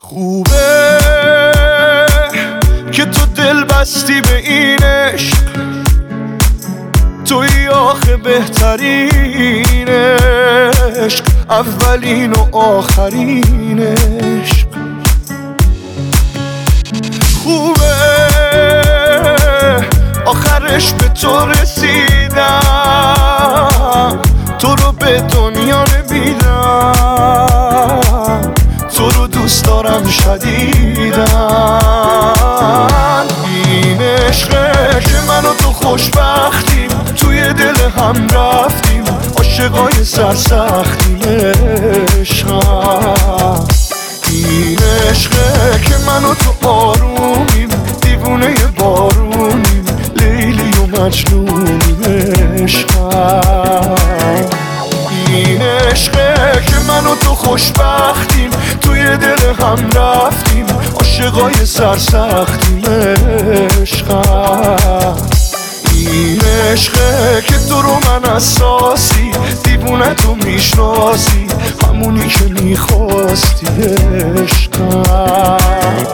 خوبه که تو دل بستی به این عشق، توی آخه بهترین عشق، اولین و آخرین عشق. خوبه آخرش به تو رسیدم، تو رو به دنیا نمیدم، تو رو دوست دارم شدیدن. این عشقه که من و تو خوشبختیم، توی دل هم رفتیم، عاشقای سرسختیم. عشقم این عشقه که من و تو آرومیم، دیوونه بارونیم، لیلی و مجنونیم. عشقم این عشقه که من و تو خوشبختیم، توی دل هم رفتیم، عاشقای سرسختیم. عشقم این عشقه که تو رو من اساسی، دیوونه تو میشناسی، همونی که میخواستی. عشقم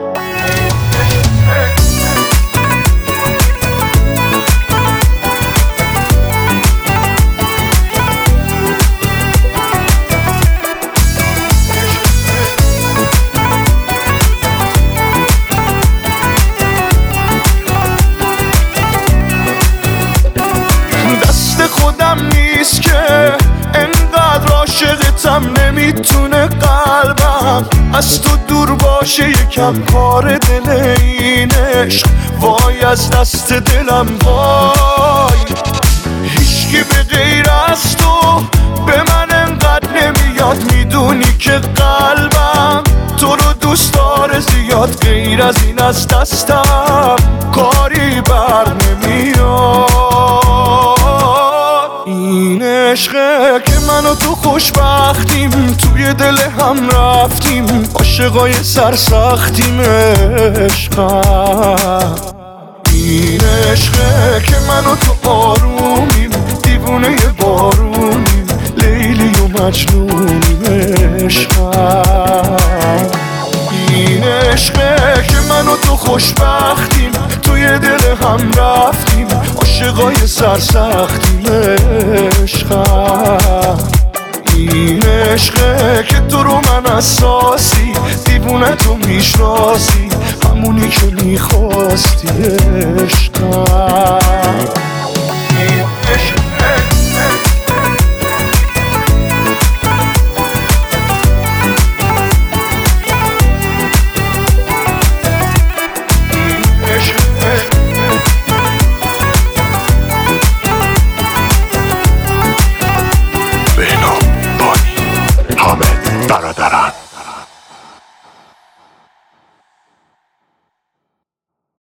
خودم نیست که انقدر عاشقتم، نمیتونه قلبم از تو دور باشه. یکم کار دل این عشق، وای از دست دلم وای. هیچکی به غیر از تو به من انقدر نمیاد، میدونی که قلبم تو رو دوست داره زیاد. غیر از این از دستم کاری بر نمیاد. این عشقه که من و تو خوشبختیم، توی دل هم رفتیم، عاشقای سرسختیم. عشقم این عشقه که من و تو آرومیم، دیوونه بارونیم، لیلی و مجنونیم. عشقم این عشقه که من و تو خوشبختیم، توی دل هم رفتیم، عاشقای سرسختیم. عشقم این عشقه که تو رو من اساسی، دیوونه تو میشناسی، همونی که میخواستی. عشقم